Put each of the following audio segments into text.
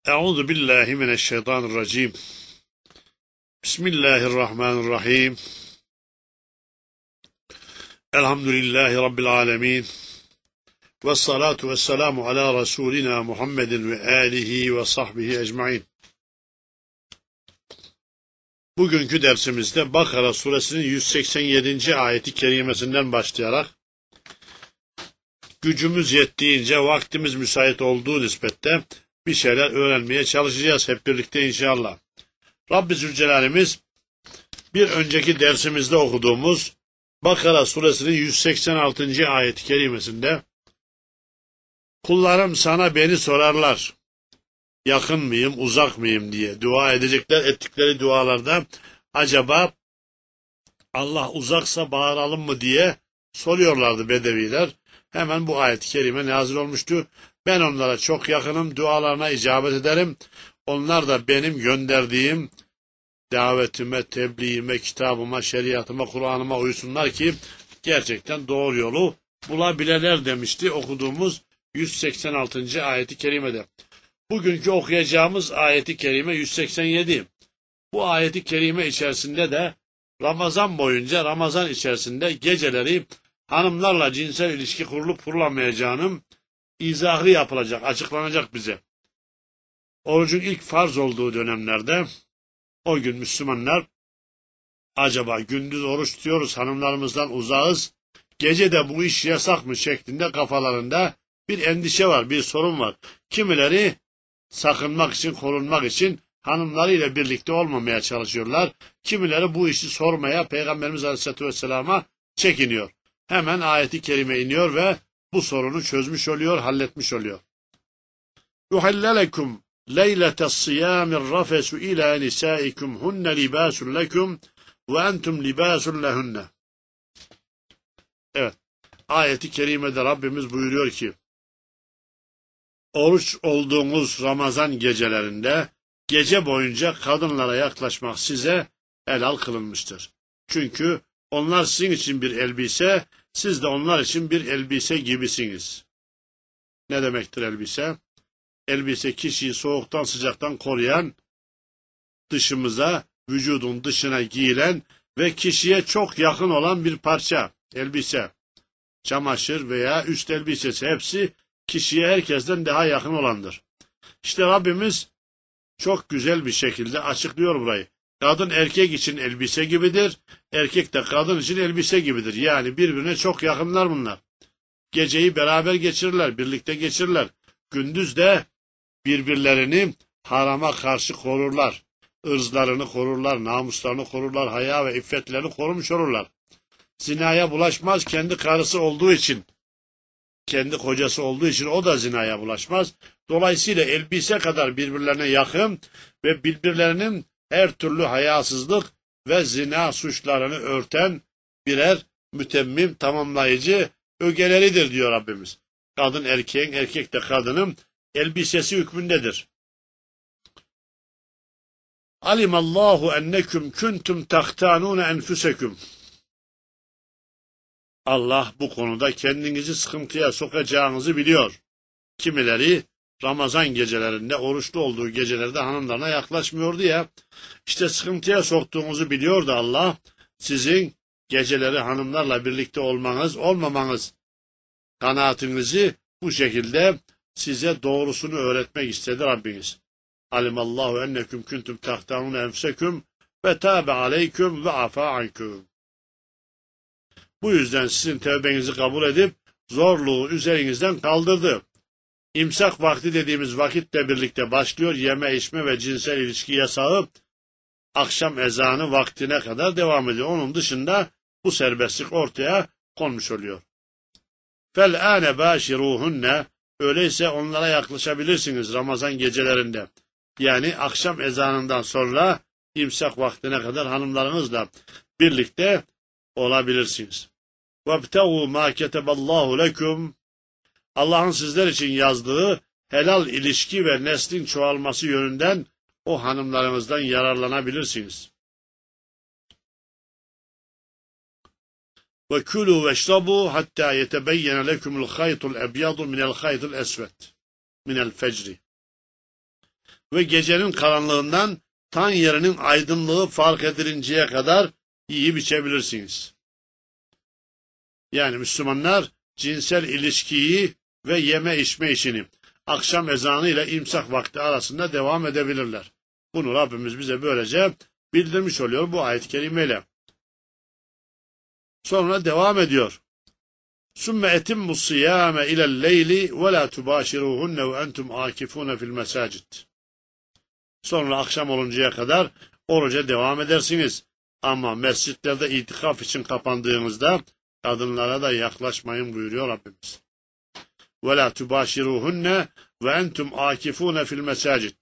Euzu billahi mineşşeytanirracim. Bismillahirrahmanirrahim. Elhamdülillahi Rabbil alemin. Vessalatu vesselamu ala Resulina Muhammedin ve alihi ve sahbihi ecmain. Bugünkü dersimizde Bakara suresinin 187. ayeti kerimesinden başlayarak gücümüz yettiğince, vaktimiz müsait olduğu nispette bir şeyler öğrenmeye çalışacağız hep birlikte inşallah. Rabbi Zülcelal'imiz bir önceki dersimizde okuduğumuz Bakara suresinin 186. ayet-i kerimesinde kullarım sana beni sorarlar, yakın mıyım, uzak mıyım diye dua edecekler. Ettikleri dualarda acaba Allah uzaksa bağıralım mı diye soruyorlardı Bedeviler. Hemen bu ayet-i kerime nazil olmuştu. Ben onlara çok yakınım, dualarına icabet ederim. Onlar da benim gönderdiğim davetime, tebliğime, kitabıma, şeriatıma, Kur'an'ıma uysunlar ki gerçekten doğru yolu bulabileler demişti okuduğumuz 186. ayeti kerimede. Bugünkü okuyacağımız ayeti kerime 187. Bu ayeti kerime içerisinde de Ramazan boyunca, Ramazan içerisinde geceleri hanımlarla cinsel ilişki kurulup kurulamayacağının izahı yapılacak, açıklanacak bize. Orucun ilk farz olduğu dönemlerde o gün Müslümanlar acaba gündüz oruç tutuyoruz, hanımlarımızdan uzağız, gece de bu iş yasak mı şeklinde kafalarında bir endişe var, bir sorun var. Kimileri sakınmak için, korunmak için hanımlarıyla birlikte olmamaya çalışıyorlar. Kimileri bu işi sormaya Peygamberimiz Aleyhisselatü Vesselam'a çekiniyor. Hemen ayeti kerime iniyor ve bu sorunu çözmüş oluyor, halletmiş oluyor. Yuhallelekum leyletes siyamir rafesu ila nisaikum hunne libasun lekum ve entum libasun lehunne. Evet, ayeti kerimede Rabbimiz buyuruyor ki, oruç olduğunuz Ramazan gecelerinde gece boyunca kadınlara yaklaşmak size helal kılınmıştır. Çünkü onlar sizin için bir elbise, siz de onlar için bir elbise gibisiniz. Ne demektir elbise? Elbise kişiyi soğuktan sıcaktan koruyan, dışımıza, vücudun dışına giyilen ve kişiye çok yakın olan bir parça. Elbise, çamaşır veya üst elbisesi hepsi kişiye herkesten daha yakın olandır. İşte Rabbimiz çok güzel bir şekilde açıklıyor burayı. Kadın erkek için elbise gibidir, erkek de kadın için elbise gibidir. Yani birbirine çok yakınlar bunlar. Geceyi beraber geçirirler, birlikte geçirirler. Gündüz de birbirlerini harama karşı korurlar. Irzlarını korurlar, namuslarını korurlar, haya ve iffetlerini korumuş olurlar. Zinaya bulaşmaz, kendi karısı olduğu için, kendi kocası olduğu için o da zinaya bulaşmaz. Dolayısıyla elbise kadar birbirlerine yakın ve birbirlerinin her türlü hayasızlık ve zina suçlarını örten birer mütemmim, tamamlayıcı ögeleridir diyor Rabbimiz. Kadın erkeğin, erkek de kadının elbisesi hükmündedir. Alimallahu enneküm kuntum tahtanun enfusekum. Allah bu konuda kendinizi sıkıntıya sokacağınızı biliyor. Kimileri Ramazan gecelerinde, oruçlu olduğu gecelerde hanımlarına yaklaşmıyordu ya, işte sıkıntıya soktuğunuzu biliyor da Allah, sizin geceleri hanımlarla birlikte olmamanız kanaatinizi bu şekilde size doğrusunu öğretmek istedi Rabbiniz. Alimallahu enneküm kuntum tahtanun enfusekum ve tâbe aleyküm ve afâ anküm. Bu yüzden sizin tevbenizi kabul edip zorluğu üzerinizden kaldırdı. İmsak vakti dediğimiz vakitle birlikte başlıyor. Yeme, içme ve cinsel ilişki yasağı akşam ezanı vaktine kadar devam ediyor. Onun dışında bu serbestlik ortaya konmuş oluyor. Fel-âne bâşirûhunne, öyleyse onlara yaklaşabilirsiniz Ramazan gecelerinde. Yani akşam ezanından sonra imsak vaktine kadar hanımlarınızla birlikte olabilirsiniz. وَابْتَغُوا مَا كَتَبَ اللّٰهُ لَكُمْ. Allah'ın sizler için yazdığı helal ilişki ve neslin çoğalması yönünden o hanımlarınızdan yararlanabilirsiniz. وَكُلُوا وَاشْرَبُوا حَتَّى يَتَبَيَّنَ لَكُمُ الْخَيْطُ الْأَبْيَضُ مِنَ الْخَيْطِ الْأَسْوَدِ مِنَ الْفَجْرِ. ve gecenin karanlığından tan yerinin aydınlığı fark edilinceye kadar yiyip içebilirsiniz. Yani Müslümanlar cinsel ilişkiyi ve yeme içme işini akşam ezanı ile imsak vakti arasında devam edebilirler. Bunu Rabbimiz bize böylece bildirmiş oluyor bu ayet-i kerimeyle. Sonra devam ediyor. Sümme etimmus siyame ilel leyli ve la tubâşirûhunne ve entum âkifûne fil mesâcid. Sonra akşam oluncaya kadar oruca devam edersiniz. Ama mescitlerde itikaf için kapandığınızda kadınlara da yaklaşmayın buyuruyor Rabbimiz. Ve la tubâşirûhunne ve entum âkifûne fil mesâcid.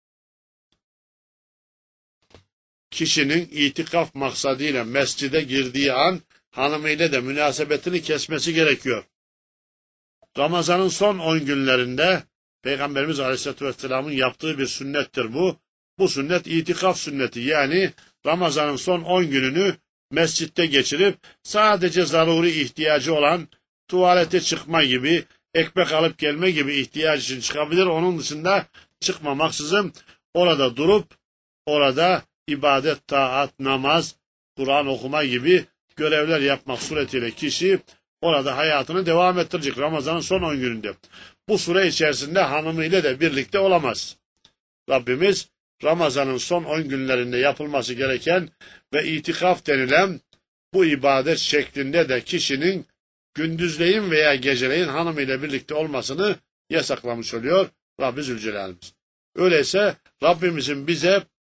Kişinin itikaf maksadıyla mescide girdiği an hanımıyla da münasebetini kesmesi gerekiyor. Ramazan'ın son 10 günlerinde Peygamberimiz Aleyhisselatü Vesselam'ın yaptığı bir sünnettir bu. Bu sünnet itikaf sünneti, yani Ramazan'ın son 10 gününü mescitte geçirip sadece zaruri ihtiyacı olan tuvalete çıkma gibi, ekmek alıp gelme gibi ihtiyaç için çıkabilir. Onun dışında çıkmamaksızın orada durup orada ibadet, taat, namaz, Kur'an okuma gibi görevler yapmak suretiyle kişi orada hayatını devam ettirecek Ramazan'ın son 10 gününde. Bu süre içerisinde hanımıyla da birlikte olamaz. Rabbimiz Ramazan'ın son 10 günlerinde yapılması gereken ve itikaf denilen bu ibadet şeklinde de kişinin gündüzleyin veya geceleyin hanımıyla birlikte olmasını yasaklamış oluyor Rabbi Zülcelal'imiz. Öyleyse Rabbimizin bize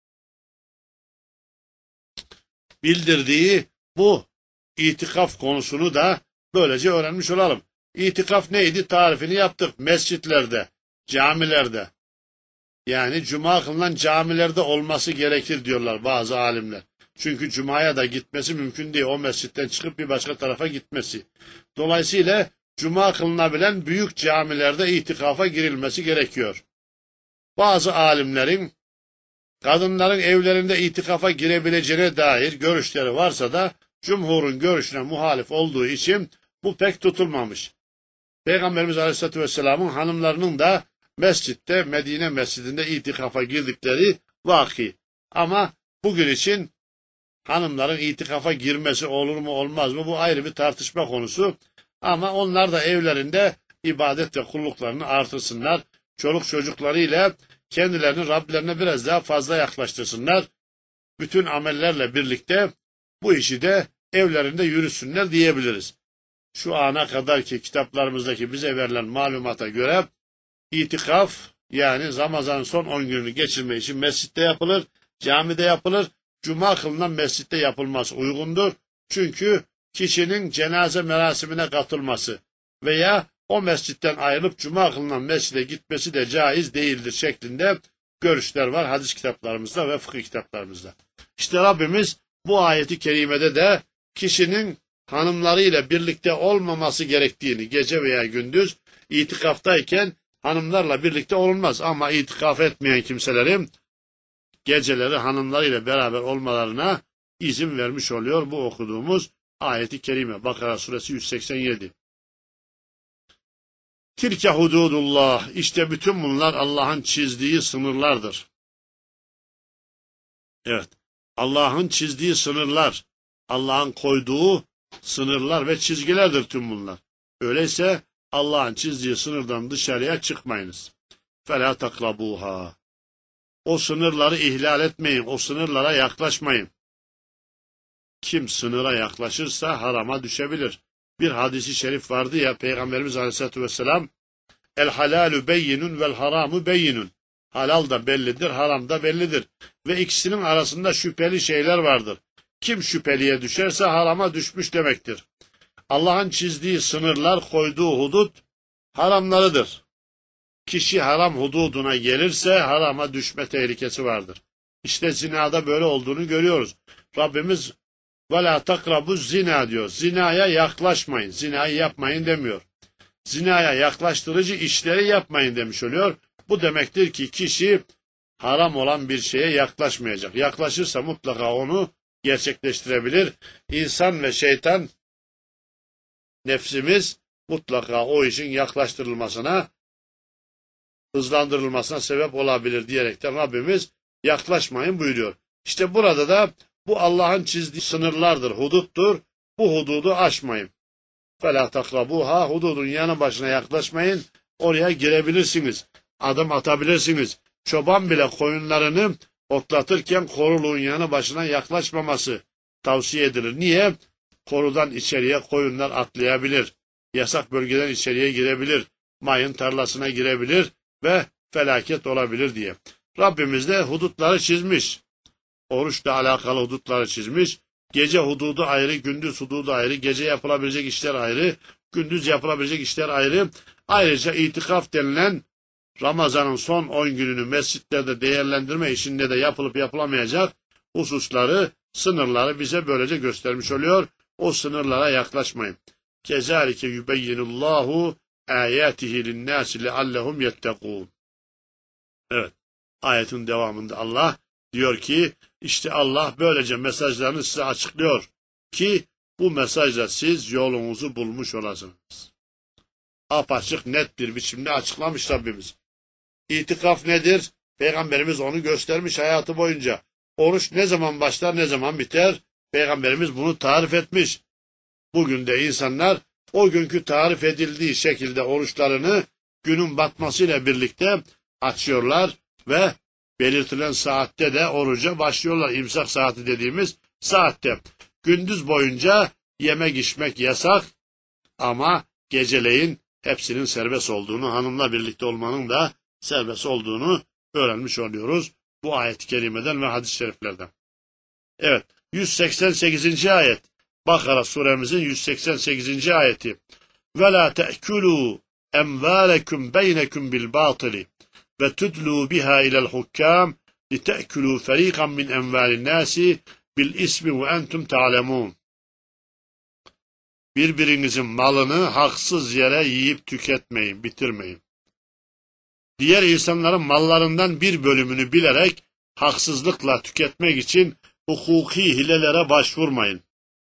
bildirdiği bu itikaf konusunu da böylece öğrenmiş olalım. İtikaf neydi? Tarifini yaptık. Mescitlerde, camilerde, yani cuma kılınan camilerde olması gerekir diyorlar bazı alimler. Çünkü cumaya da gitmesi mümkün değil. O mescitten çıkıp bir başka tarafa gitmesi. Dolayısıyla cuma kılınabilen büyük camilerde itikafa girilmesi gerekiyor. Bazı alimlerin kadınların evlerinde itikafa girebileceğine dair görüşleri varsa da cumhurun görüşüne muhalif olduğu için bu pek tutulmamış. Peygamberimiz Aleyhisselatü Vesselam'ın hanımlarının da mescitte, Medine mescidinde itikafa girdikleri vaki. Ama bugün için hanımların itikafa girmesi olur mu olmaz mı, bu ayrı bir tartışma konusu. Ama onlar da evlerinde ibadet ve kulluklarını artırsınlar. Çoluk çocuklarıyla kendilerini Rablerine biraz daha fazla yaklaştırsınlar. Bütün amellerle birlikte bu işi de evlerinde yürüsünler diyebiliriz. Şu ana kadar ki kitaplarımızdaki bize verilen malumata göre itikaf, yani Ramazan'ın son 10 gününü geçirme için mescitte yapılır, camide yapılır. Cuma kılınan mescitte yapılması uygundur. Çünkü kişinin cenaze merasimine katılması veya o mescitten ayrılıp cuma kılınan mescide gitmesi de caiz değildir şeklinde görüşler var hadis kitaplarımızda ve fıkıh kitaplarımızda. İşte Rabbimiz bu ayeti kerimede de kişinin hanımlarıyla birlikte olmaması gerektiğini, gece veya gündüz itikaftayken hanımlarla birlikte olunmaz. Ama itikaf etmeyen kimselerin geceleri hanımlarıyla beraber olmalarına izin vermiş oluyor bu okuduğumuz ayeti kerime. Bakara suresi 187. Tilke hududullah. İşte bütün bunlar Allah'ın çizdiği sınırlardır. Evet. Allah'ın çizdiği sınırlar, Allah'ın koyduğu sınırlar ve çizgilerdir tüm bunlar. Öyleyse Allah'ın çizdiği sınırdan dışarıya çıkmayınız. فَلَا تَقْرَبُوهَا. O sınırları ihlal etmeyin, o sınırlara yaklaşmayın. Kim sınıra yaklaşırsa harama düşebilir. Bir hadisi şerif vardı ya, Peygamberimiz Aleyhisselatü Vesselam, el halalu beyinun vel haramu beyinun. Halal da bellidir, haram da bellidir. Ve ikisinin arasında şüpheli şeyler vardır. Kim şüpheliye düşerse harama düşmüş demektir. Allah'ın çizdiği sınırlar, koyduğu hudut haramlarıdır. Kişi haram hududuna gelirse harama düşme tehlikesi vardır. İşte zinada böyle olduğunu görüyoruz. Rabbimiz وَلَا تَقْرَبُ zina diyor. Zinaya yaklaşmayın, zinayı yapmayın demiyor. Zinaya yaklaştırıcı işleri yapmayın demiş oluyor. Bu demektir ki kişi haram olan bir şeye yaklaşmayacak. Yaklaşırsa mutlaka onu gerçekleştirebilir. İnsan ve şeytan, nefsimiz mutlaka o işin yaklaştırılmasına hızlandırılmasına sebep olabilir diyerekten Rabbimiz yaklaşmayın buyuruyor. İşte burada da bu Allah'ın çizdiği sınırlardır, huduttur. Bu hududu aşmayın. فَلَا تَقْرَبُوهَا Hududun yanı başına yaklaşmayın. Oraya girebilirsiniz. Adım atabilirsiniz. Çoban bile koyunlarını otlatırken koruluğun yanı başına yaklaşmaması tavsiye edilir. Niye? Korudan içeriye koyunlar atlayabilir. Yasak bölgeden içeriye girebilir. Mayın tarlasına girebilir ve felaket olabilir diye. Rabbimiz de hudutları çizmiş. Oruçla alakalı hudutları çizmiş. Gece hududu ayrı, gündüz hududu ayrı, gece yapılabilecek işler ayrı, gündüz yapılabilecek işler ayrı. Ayrıca itikaf denilen Ramazan'ın son 10 gününü mescitlerde değerlendirme işinde de yapılıp yapılamayacak hususları, sınırları bize böylece göstermiş oluyor. O sınırlara yaklaşmayın. Kezalike yubeyyinullahu ayatihi linnâsi leallehum yettekûn. Evet, ayetin devamında Allah diyor ki, işte Allah böylece mesajlarını size açıklıyor ki bu mesajla siz yolunuzu bulmuş olasınız. Apaçık, net bir biçimde açıklamış Rabbimiz. İtikaf nedir? Peygamberimiz onu göstermiş hayatı boyunca. Oruç ne zaman başlar, ne zaman biter? Peygamberimiz bunu tarif etmiş. Bugün de insanlar o günkü tarif edildiği şekilde oruçlarını günün batmasıyla birlikte açıyorlar ve belirtilen saatte de oruca başlıyorlar. İmsak saati dediğimiz saatte. Gündüz boyunca yemek içmek yasak ama geceleyin hepsinin serbest olduğunu, hanımla birlikte olmanın da serbest olduğunu öğrenmiş oluyoruz bu ayet-i kerimeden ve hadis-i şeriflerden. Evet, 188. ayet. Bakara suremizin 188. ayeti. Ve la te'kulû emvâlekum beynekum bil bâtili ve tudlû biha ilel hukkâm lite'kulû ferîkan min emvâlin nâsi bil ismi ve entum ta'lemûn. Birbirinizin malını haksız yere yiyip tüketmeyin, bitirmeyin. Diğer insanların mallarından bir bölümünü bilerek haksızlıkla tüketmek için hukuki hilelere başvurmayın.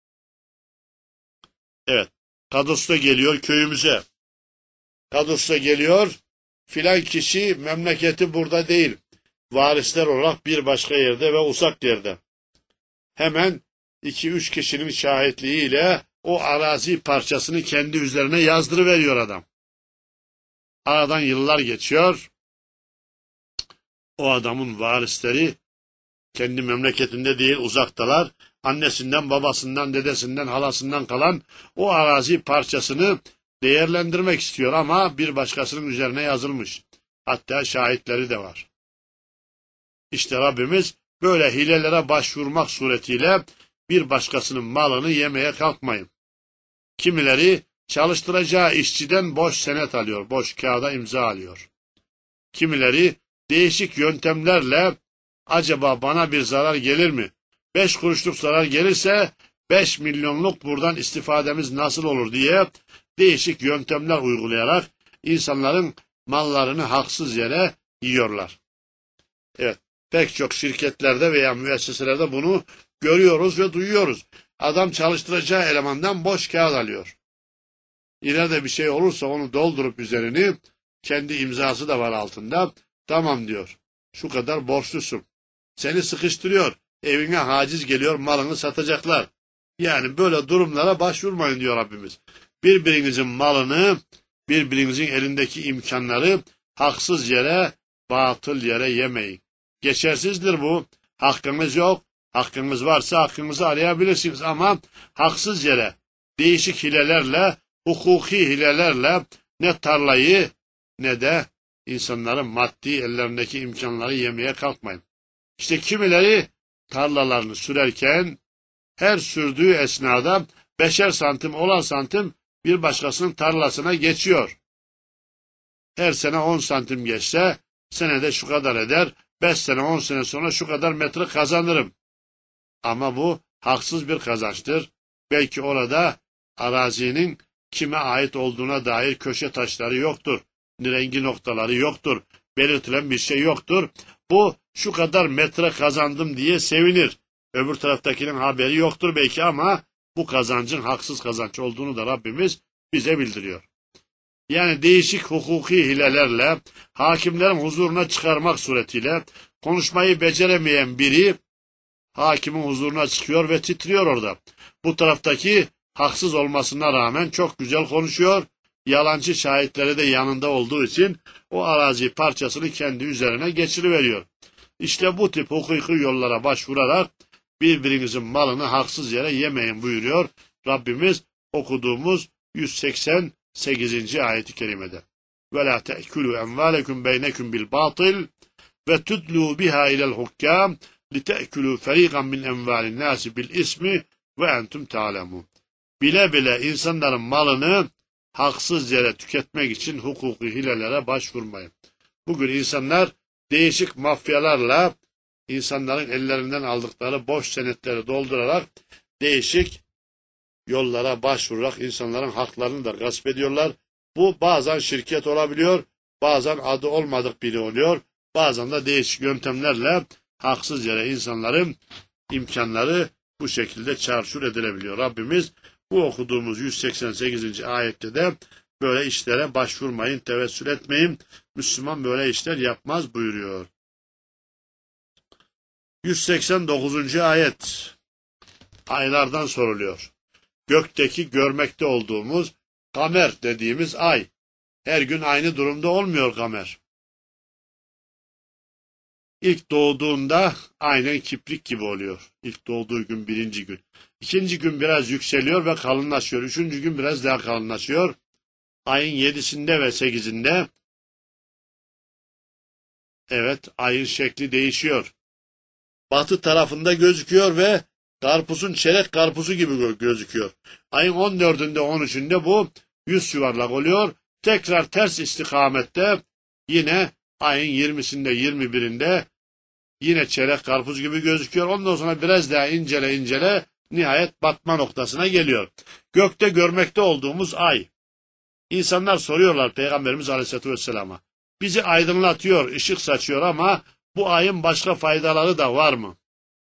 Evet, Kados'ta geliyor köyümüze. Kados'ta geliyor, filan kişi memleketi burada değil. Varisler olarak bir başka yerde ve uzak yerde. Hemen 2-3 kişinin şahitliğiyle o arazi parçasını kendi üzerine yazdırıveriyor adam. Aradan yıllar geçiyor. O adamın varisleri kendi memleketinde değil, uzaktalar. Annesinden, babasından, dedesinden, halasından kalan o arazi parçasını değerlendirmek istiyor ama bir başkasının üzerine yazılmış. Hatta şahitleri de var. İşte Rabbimiz böyle hilelere başvurmak suretiyle bir başkasının malını yemeye kalkmayın. Kimileri çalıştıracağı işçiden boş senet alıyor, boş kağıda imza alıyor. Kimileri değişik yöntemlerle acaba bana bir zarar gelir mi? 5 kuruşluk zarar gelirse 5 milyonluk buradan istifademiz nasıl olur diye değişik yöntemler uygulayarak insanların mallarını haksız yere yiyorlar. Evet, pek çok şirketlerde veya müesseselerde bunu görüyoruz ve duyuyoruz. Adam çalıştıracağı elemandan boş kağıt alıyor. İleride bir şey olursa onu doldurup üzerini, kendi imzası da var altında, tamam diyor, şu kadar borçlusun. Seni sıkıştırıyor, evine haciz geliyor, malını satacaklar. Yani böyle durumlara başvurmayın diyor Rabbimiz. Birbirinizin malını, birbirinizin elindeki imkanları haksız yere, batıl yere yemeyin. Geçersizdir bu. Hakkınız yok. Hakkınız varsa hakkınızı arayabilirsiniz ama haksız yere, değişik hilelerle, hukuki hilelerle ne tarlayı ne de insanların maddi ellerindeki imkanları yemeye kalkmayın. İşte kimileri tarlalarını sürerken her sürdüğü esnada 5'er santim, 10'ar santim bir başkasının tarlasına geçiyor. Her sene 10 santim geçse senede şu kadar eder, 5 sene 10 sene sonra şu kadar metre kazanırım. Ama bu haksız bir kazançtır. Belki orada arazinin kime ait olduğuna dair köşe taşları yoktur. Rengi noktaları yoktur. Belirtilen bir şey yoktur. Bu şu kadar metre kazandım diye sevinir. Öbür taraftakinin haberi yoktur belki ama bu kazancın haksız kazanç olduğunu da Rabbimiz bize bildiriyor. Yani değişik hukuki hilelerle hakimlerin huzuruna çıkarmak suretiyle konuşmayı beceremeyen biri hakimin huzuruna çıkıyor ve titriyor orada. Bu taraftaki haksız olmasına rağmen çok güzel konuşuyor. Yalancı şahitleri de yanında olduğu için o arazi parçasını kendi üzerine geçiriveriyor. İşte bu tip hukuki yollara başvurarak birbirinizin malını haksız yere yemeyin buyuruyor Rabbimiz okuduğumuz 188. ayet-i kerimede. Ve la te'kulu envalekum beynekum bil batil ve tudlu biha ilel hukkam لِتَأْكُلُوا فَر۪يقًا مِنْ اَنْوَالِ النَّاسِ بِالْاِسْمِ وَاَنْتُمْ تَعْلَمُونَ. Bile bile insanların malını haksız yere tüketmek için hukuki hilelere başvurmayın. Bugün insanlar değişik mafyalarla insanların ellerinden aldıkları boş senetleri doldurarak değişik yollara başvurarak insanların haklarını da gasp ediyorlar. Bu bazen şirket olabiliyor, bazen adı olmadık biri oluyor, bazen de değişik yöntemlerle haksız yere insanların imkanları bu şekilde çarçur edilebiliyor. Rabbimiz bu okuduğumuz 188. ayette de böyle işlere başvurmayın, tevessül etmeyin. Müslüman böyle işler yapmaz buyuruyor. 189. ayet aylardan soruluyor. Gökteki görmekte olduğumuz kamer dediğimiz ay. Her gün aynı durumda olmuyor kamer. İlk doğduğunda aynen kiprik gibi oluyor. İlk doğduğu gün birinci gün. İkinci gün biraz yükseliyor ve kalınlaşıyor. Üçüncü gün biraz daha kalınlaşıyor. Ayın 7'sinde ve 8'inde evet ayın şekli değişiyor. Batı tarafında gözüküyor ve karpuzun çeyrek karpuzu gibi gözüküyor. Ayın 14'ünde 13'ünde bu yüz yuvarlak oluyor. Tekrar ters istikamette yine ayın 20'sinde 21'inde yine çeyrek karpuz gibi gözüküyor. Ondan sonra biraz daha incele nihayet batma noktasına geliyor. Gökte görmekte olduğumuz ay. İnsanlar soruyorlar Peygamberimiz Aleyhisselatü Vesselam'a. Bizi aydınlatıyor, ışık saçıyor ama bu ayın başka faydaları da var mı?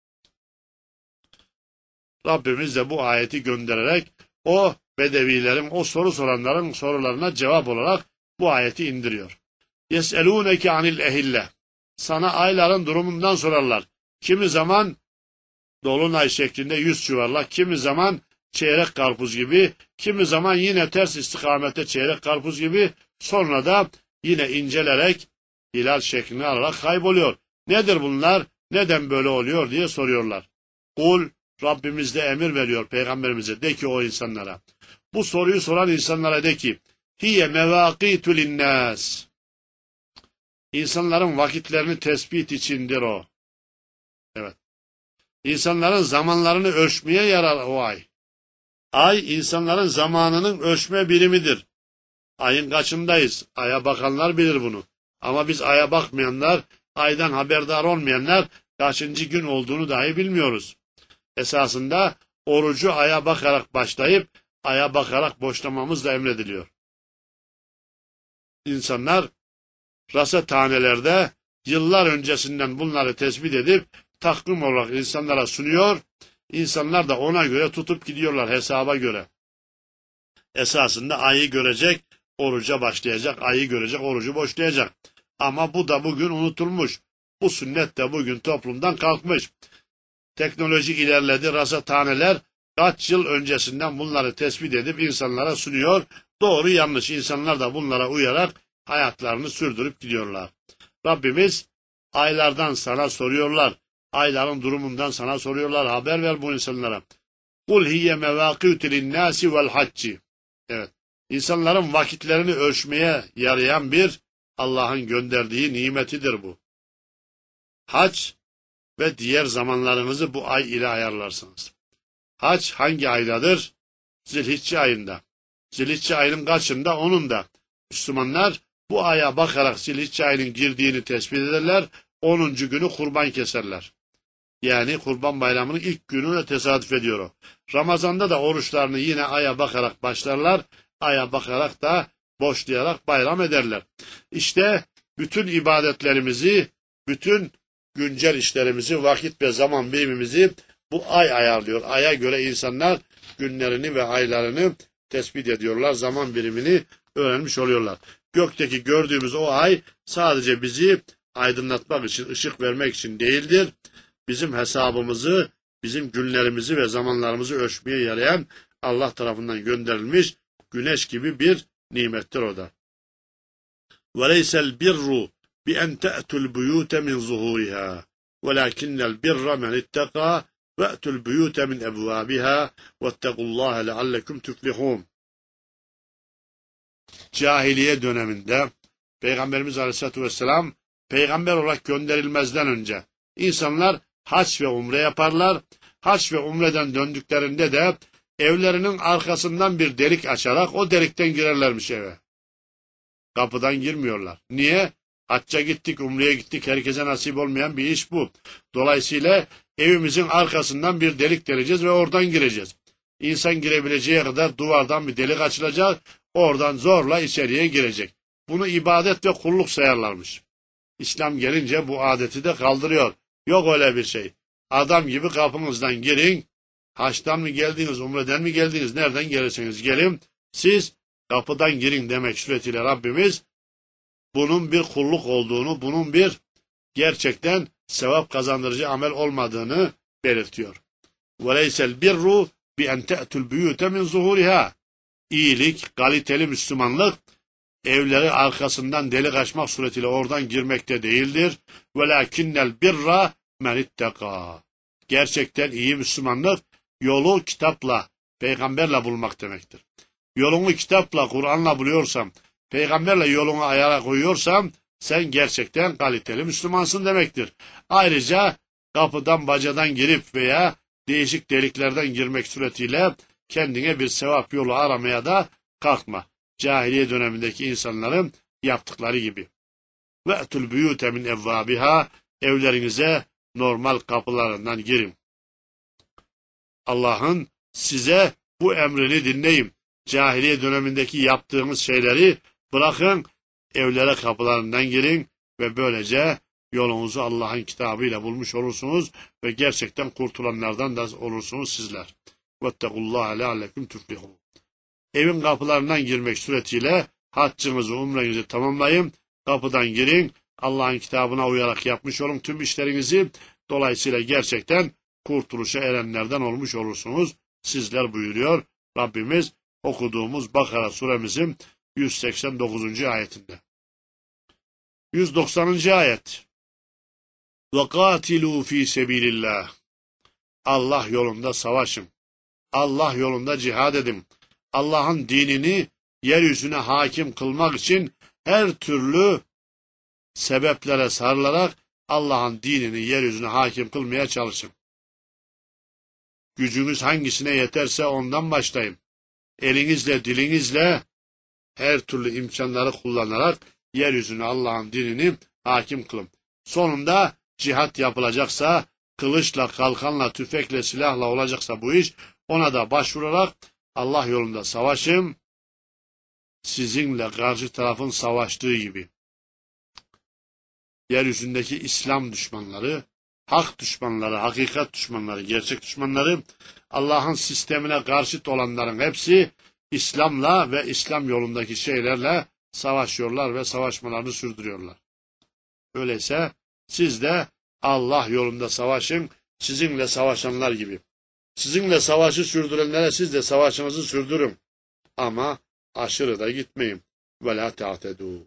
Rabbimiz de bu ayeti göndererek o bedevilerin, o soru soranların sorularına cevap olarak bu ayeti indiriyor. يَسْأَلُونَكَ عَنِ الْاَهِلَّةِ Sana ayların durumundan sorarlar. Kimi zaman dolunay şeklinde yüz yuvarlak, kimi zaman çeyrek karpuz gibi, kimi zaman yine ters istikamette çeyrek karpuz gibi, sonra da yine incelerek hilal şeklini alarak kayboluyor. Nedir bunlar? Neden böyle oluyor diye soruyorlar. Kul, Rabbimiz de emir veriyor Peygamberimize, de ki o insanlara. Bu soruyu soran insanlara de ki, hiye mevâkîtü linnâs. İnsanların vakitlerini tespit içindir o. Evet. İnsanların zamanlarını ölçmeye yarar o ay. Ay insanların zamanının ölçme birimidir. Ayın kaçındayız? Aya bakanlar bilir bunu. Ama biz aya bakmayanlar, aydan haberdar olmayanlar kaçıncı gün olduğunu dahi bilmiyoruz. Esasında orucu aya bakarak başlayıp aya bakarak boşlamamız da emrediliyor. İnsanlar rasathanelerde yıllar öncesinden bunları tespit edip takvim olarak insanlara sunuyor. İnsanlar da ona göre tutup gidiyorlar hesaba göre. Esasında ayı görecek, oruca başlayacak, ayı görecek, orucu boşlayacak. Ama bu da bugün unutulmuş. Bu sünnet de bugün toplumdan kalkmış. Teknoloji ilerledi, rasathaneler kaç yıl öncesinden bunları tespit edip insanlara sunuyor. Doğru yanlış insanlar da bunlara uyarak hayatlarını sürdürüp gidiyorlar. Rabbimiz aylardan sana soruyorlar. Ayların durumundan sana soruyorlar. Haber ver bu insanlara. Kul hiye mevâkîtü linnâsi vel hacci. Evet. İnsanların vakitlerini ölçmeye yarayan bir Allah'ın gönderdiği nimetidir bu. Hac ve diğer zamanlarınızı bu ay ile ayarlarsınız. Hac hangi aydadır? Zilhicce ayında. Zilhicce ayının kaçında? 10'unda. Müslümanlar bu aya bakarak Zilhicce ayının girdiğini tespit ederler. 10. günü kurban keserler. Yani Kurban Bayramı'nın ilk gününe tesadüf ediyor o. Ramazan'da da oruçlarını yine aya bakarak başlarlar. Aya bakarak da boşlayarak bayram ederler. İşte bütün ibadetlerimizi, bütün güncel işlerimizi, vakit ve zaman birimimizi bu ay ayarlıyor. Aya göre insanlar günlerini ve aylarını tespit ediyorlar. Zaman birimini öğrenmiş oluyorlar. Gökteki gördüğümüz o ay sadece bizi aydınlatmak için, ışık vermek için değildir. Bizim hesabımızı, bizim günlerimizi ve zamanlarımızı ölçmeye yarayan Allah tarafından gönderilmiş güneş gibi bir nimettir o da. وَلَيْسَ الْبِرُّ بِاَنْ تَأْتُوا الْبُيُوتَ مِنْ ظُهُورِهَا وَلَكِنَّ الْبِرَّ مَنِ اتَّقَى وَأْتُوا الْبُيُوتَ مِنْ أَبْوَابِهَا وَاتَّقُوا اللّٰهَ لَعَلَّكُمْ تُفْلِحُونَ. Cahiliye döneminde Peygamberimiz Aleyhisselatü Vesselam peygamber olarak gönderilmezden önce insanlar hac ve umre yaparlar. Hac ve umreden döndüklerinde de evlerinin arkasından bir delik açarak o delikten girerlermiş eve. Kapıdan girmiyorlar. Niye? Hacca gittik, umreye gittik, herkese nasip olmayan bir iş bu. Dolayısıyla evimizin arkasından bir delik deleceğiz ve oradan gireceğiz. İnsan girebileceği kadar duvardan bir delik açılacak, oradan zorla içeriye girecek. Bunu ibadet ve kulluk sayarlarmış. İslam gelince bu adeti de kaldırıyor. Yok öyle bir şey. Adam gibi kapınızdan girin. Haçtan mı geldiniz, umreden mi geldiniz, nereden gelirseniz gelin. Siz kapıdan girin demek suretiyle Rabbimiz bunun bir kulluk olduğunu, bunun bir gerçekten sevap kazandırıcı amel olmadığını belirtiyor. وَلَيْسَ الْبِرُّ بِاَنْ تَأْتُوا الْبُيُوتَ مِنْ ظُهُورِهَا. İyilik, kaliteli Müslümanlık, evleri arkasından delik açmak suretiyle oradan girmekte değildir. وَلَاكِنَّ الْبِرَّ مَنِ اتَّقَى. Gerçekten iyi Müslümanlık, yolu kitapla, peygamberle bulmak demektir. Yolunu kitapla, Kur'an'la buluyorsam, peygamberle yolunu ayara koyuyorsam, sen gerçekten kaliteli Müslümansın demektir. Ayrıca kapıdan bacadan girip veya değişik deliklerden girmek suretiyle kendine bir sevap yolu aramaya da kalkma. Cahiliye dönemindeki insanların yaptıkları gibi. وَأْتُوا الْبُيُوتَ مِنْ اَوَّابِهَا. Evlerinize normal kapılarından girin. Allah'ın size bu emrini dinleyin. Cahiliye dönemindeki yaptığımız şeyleri bırakın, evlere kapılarından girin ve böylece yolunuzu Allah'ın kitabıyla bulmuş olursunuz ve gerçekten kurtulanlardan da olursunuz sizler. وَاتَّقُوا اللّٰهَ لَعَلَّكُمْ تُفْلِحُونَ. Evin kapılarından girmek suretiyle haccınızı, umrenizi tamamlayın, kapıdan girin, Allah'ın kitabına uyarak yapmış olun tüm işlerinizi, dolayısıyla gerçekten kurtuluşa erenlerden olmuş olursunuz sizler buyuruyor Rabbimiz okuduğumuz Bakara suremizin 189. ayetinde. 190. ayet. وَقَاتِلُوا ف۪ي سَب۪يلِ اللّٰهِ. Allah yolunda savaşın. Allah yolunda cihad edin. Allah'ın dinini yeryüzüne hakim kılmak için her türlü sebeplere sarılarak Allah'ın dinini yeryüzüne hakim kılmaya çalışın. Gücünüz hangisine yeterse ondan başlayın. Elinizle, dilinizle her türlü imkanları kullanarak yeryüzüne Allah'ın dinini hakim kılın. Sonunda cihat yapılacaksa, kılıçla, kalkanla, tüfekle, silahla olacaksa bu iş, ona da başvurarak Allah yolunda savaşın. Sizinle karşı tarafın savaştığı gibi. Yeryüzündeki İslam düşmanları, hak düşmanları, hakikat düşmanları, gerçek düşmanları, Allah'ın sistemine karşıt olanların hepsi İslam'la ve İslam yolundaki şeylerle savaşıyorlar ve savaşmalarını sürdürüyorlar. Öyleyse siz de Allah yolunda savaşın, sizinle savaşanlar gibi. Sizinle savaşı sürdürenlere siz de savaşınızı sürdürün. Ama aşırı da gitmeyin. وَلَا تَعْتَدُوا.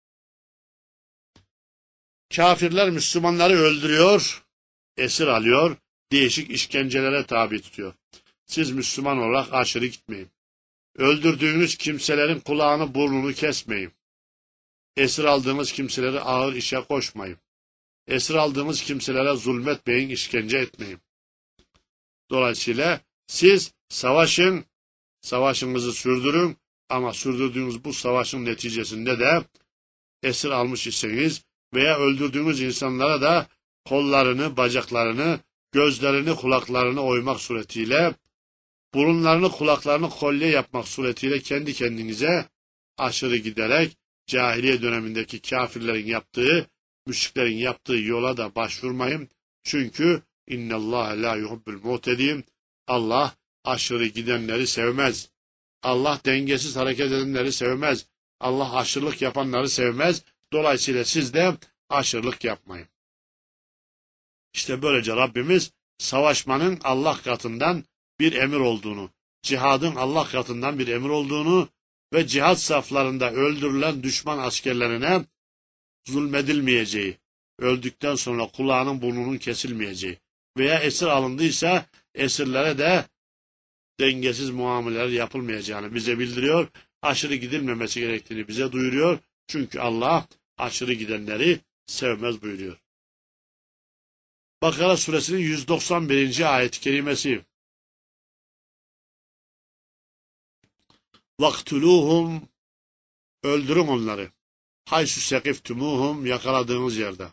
Kafirler Müslümanları öldürüyor, esir alıyor, değişik işkencelere tabi tutuyor. Siz Müslüman olarak aşırı gitmeyin. Öldürdüğünüz kimselerin kulağını burnunu kesmeyin. Esir aldığınız kimseleri ağır işe koşmayın. Esir aldığınız kimselere zulmetmeyin, işkence etmeyin. Dolayısıyla siz savaşın, savaşınızı sürdürün ama sürdürdüğünüz bu savaşın neticesinde de esir almış iseniz veya öldürdüğünüz insanlara da kollarını, bacaklarını, gözlerini, kulaklarını oymak suretiyle, burunlarını, kulaklarını kolye yapmak suretiyle kendi kendinize aşırı giderek cahiliye dönemindeki kafirlerin yaptığı, müşriklerin yaptığı yola da başvurmayın. Çünkü innallâhe lâ yuhibbul mu'tedîn. Allah aşırı gidenleri sevmez. Allah dengesiz hareket edenleri sevmez. Allah aşırılık yapanları sevmez. Dolayısıyla siz de aşırılık yapmayın. İşte böylece Rabbimiz savaşmanın Allah katından bir emir olduğunu, cihadın Allah katından bir emir olduğunu ve cihad saflarında öldürülen düşman askerlerine zulmedilmeyeceği, öldükten sonra kulağının burnunun kesilmeyeceği veya esir alındıysa esirlere de dengesiz muameleler yapılmayacağını bize bildiriyor. Aşırı gidilmemesi gerektiğini bize duyuruyor. Çünkü Allah aşırı gidenleri sevmez buyuruyor. Bakara suresinin 191. ayet-i kerimesi. Vaktuluhum, öldürün onları. Haysu sekiftumuhum, yakaladığınız yerde.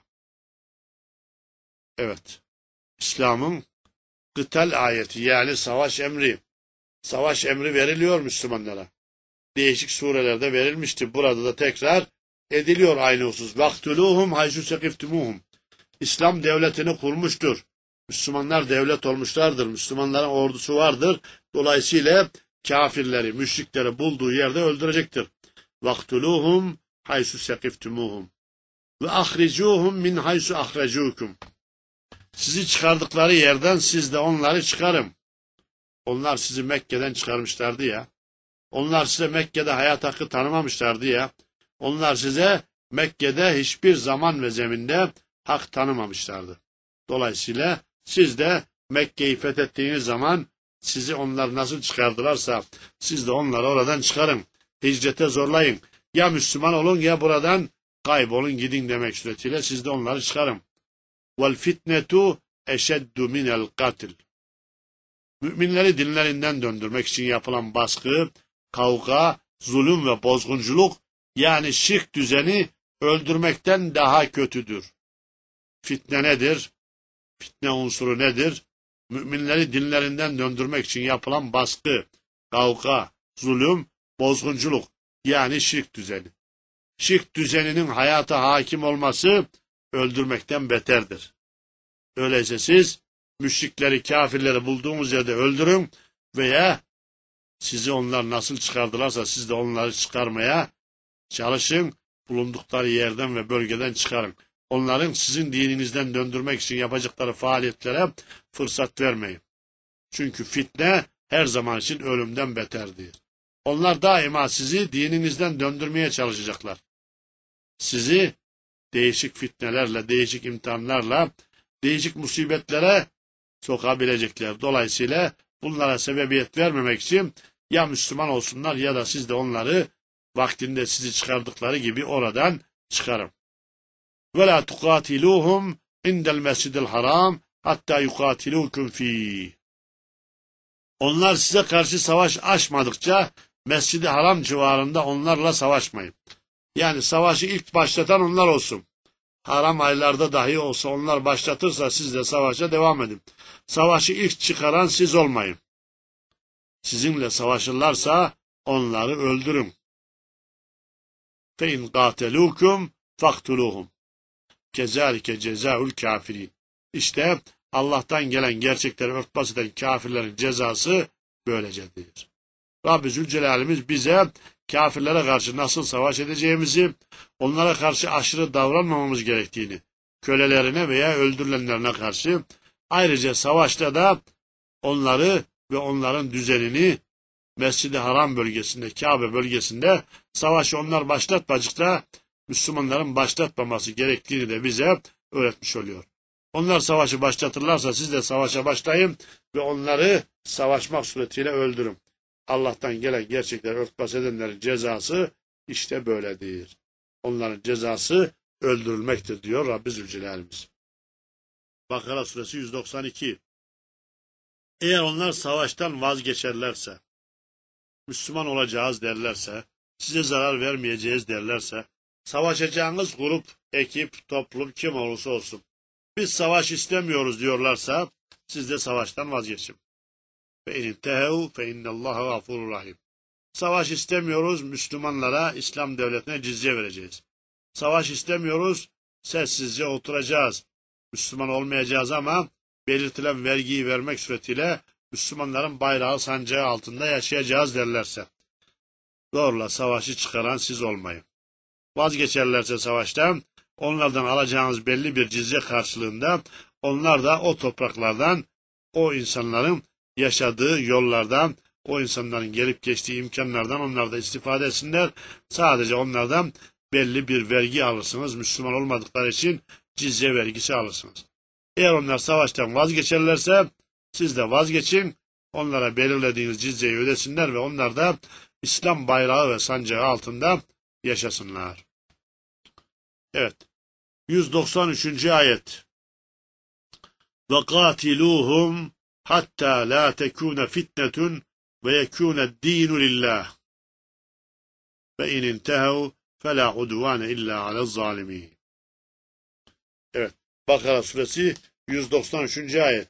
Evet. İslam'ın kıtal ayeti, yani savaş emri. Savaş emri veriliyor Müslümanlara. Değişik surelerde verilmişti. Burada da tekrar ediliyor aynı husus. Vaktuluhum haysu sekiftumuhum. İslam devletini kurmuştur. Müslümanlar devlet olmuşlardır. Müslümanların ordusu vardır. Dolayısıyla kafirleri, müşrikleri bulduğu yerde öldürecektir. Vaktuluhum haysu sekiftumuhum. Ve ahricuhum min haysu ahrecukum. Sizi çıkardıkları yerden siz de onları çıkarın. Onlar sizi Mekke'den çıkarmışlardı ya. Onlar size Mekke'de hayat hakkı tanımamışlardı ya. Onlar size Mekke'de hiçbir zaman ve zeminde hak tanımamışlardı. Dolayısıyla siz de Mekke'yi fethettiğiniz zaman sizi onlar nasıl çıkardılarsa siz de onları oradan çıkarın. Hicrete zorlayın. Ya Müslüman olun ya buradan kaybolun gidin demek suretiyle siz de onları çıkarın. Vel fitnetu eşeddu minel katil. Müminleri dinlerinden döndürmek için yapılan baskı, kavga, zulüm ve bozgunculuk, yani şirk düzeni öldürmekten daha kötüdür. Fitne nedir? Fitne unsuru nedir? Müminleri dinlerinden döndürmek için yapılan baskı, kavga, zulüm, bozgunculuk, yani şirk düzeni. Şirk düzeninin hayata hakim olması öldürmekten beterdir. Öyleyse siz müşrikleri, kafirleri bulduğunuz yerde öldürün veya sizi onlar nasıl çıkardılarsa siz de onları çıkarmaya çalışın. Bulundukları yerden ve bölgeden çıkarın. Onların sizin dininizden döndürmek için yapacakları faaliyetlere fırsat vermeyin. Çünkü fitne her zaman için ölümden beterdir. Onlar daima sizi dininizden döndürmeye çalışacaklar. Sizi değişik fitnelerle, değişik imtihanlarla, değişik musibetlere sokabilecekler. Dolayısıyla bunlara sebebiyet vermemek için ya Müslüman olsunlar ya da siz de onları vaktinde sizi çıkardıkları gibi oradan çıkarın. Ve la tukatiluhum indel mescidil haram hatta yukatilukum fi. Onlar size karşı savaş açmadıkça Mescid-i Haram civarında onlarla savaşmayın. Yani savaşı ilk başlatan onlar olsun. Haram aylarda dahi olsa onlar başlatırsa siz de savaşa devam edin. Savaşı ilk çıkaran siz olmayın. Sizinle savaşırlarsa onları öldürün. Fe in qatelukum faktuluhum. Kezalike cezaul kafirin. İşte Allah'tan gelen gerçekleri örtbas eden kafirlerin cezası böylecedir. Rabbi Zülcelal'imiz bize kafirlere karşı nasıl savaş edeceğimizi, onlara karşı aşırı davranmamamız gerektiğini, kölelerine veya öldürülenlerine karşı, ayrıca savaşta da onları ve onların düzenini Mescid-i Haram bölgesinde, Kabe bölgesinde savaşı onlar başlatmacıkta Müslümanların başlatmaması gerektiğini de bize öğretmiş oluyor. Onlar savaşı başlatırlarsa siz de savaşa başlayın ve onları savaşmak suretiyle öldürün. Allah'tan gelen gerçekleri örtbas edenlerin cezası işte böyledir. Onların cezası öldürülmektir diyor Rabbi Zülcelal'imiz. Bakara suresi 192. Eğer onlar savaştan vazgeçerlerse, Müslüman olacağız derlerse, size zarar vermeyeceğiz derlerse, savaşacağınız grup, ekip, toplum kim olursa olsun, biz savaş istemiyoruz diyorlarsa, siz de savaştan vazgeçin. Fe in tehev fe innallaha gafurur rahim. Savaş istemiyoruz, Müslümanlara, İslam devletine cizye vereceğiz. Savaş istemiyoruz, sessizce oturacağız. Müslüman olmayacağız ama belirtilen vergiyi vermek suretiyle Müslümanların bayrağı sancağı altında yaşayacağız derlerse. Zorla savaşı çıkaran siz olmayın. Vazgeçerlerse savaştan, onlardan alacağınız belli bir cizye karşılığında, onlar da o topraklardan, o insanların yaşadığı yollardan, o insanların gelip geçtiği imkanlardan onlar da istifade etsinler. Sadece onlardan belli bir vergi alırsınız. Müslüman olmadıkları için cizye vergisi alırsınız. Eğer onlar savaştan vazgeçerlerse siz de vazgeçin. Onlara belirlediğiniz cizyeyi ödesinler ve onlar da İslam bayrağı ve sancağı altında yaşasınlar. Evet. 193. ayet. وَقَاتِلُوهُمْ حَتَّى لَا تَكُونَ فِتْنَةٌ وَيَكُونَ الدِّينُ لِلّٰهِ وَاِنْ اِنْتَهَوْا فَلَا عُدْوَانَ اِلَّا عَلَى الظَّالِمِينَ. Evet. Bakara suresi 193. ayet.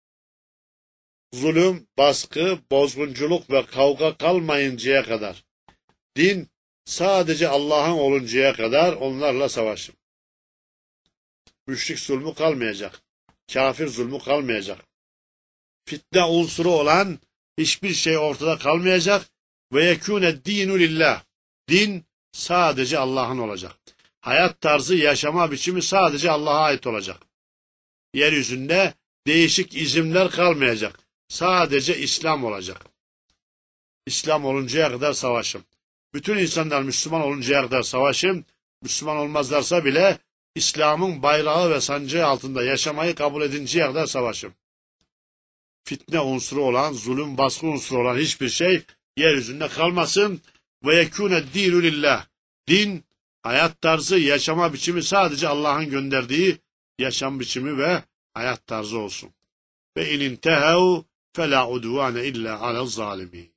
Zulüm, baskı, bozgunculuk ve kavga kalmayıncaya kadar, din sadece Allah'ın oluncaya kadar onlarla savaşın. Müşrik zulmü kalmayacak. Kafir zulmü kalmayacak. Fitne unsuru olan hiçbir şey ortada kalmayacak. Ve yekûne dînü lillah. Din sadece Allah'ın olacak. Hayat tarzı, yaşama biçimi sadece Allah'a ait olacak. Yeryüzünde değişik izimler kalmayacak. Sadece İslam olacak. İslam oluncaya kadar savaşın. Bütün insanlar Müslüman oluncaya kadar savaşın. Müslüman olmazlarsa bile İslam'ın bayrağı ve sancağı altında yaşamayı kabul edinceye kadar savaşın. Fitne unsuru olan, zulüm, baskı unsuru olan hiçbir şey yeryüzünde kalmasın. Ve yekûne dînü lillah. Din, hayat tarzı, yaşama biçimi sadece Allah'ın gönderdiği yaşam biçimi ve hayat tarzı olsun. Ve in intehev felâ udvâne illâ alel zâlimîn.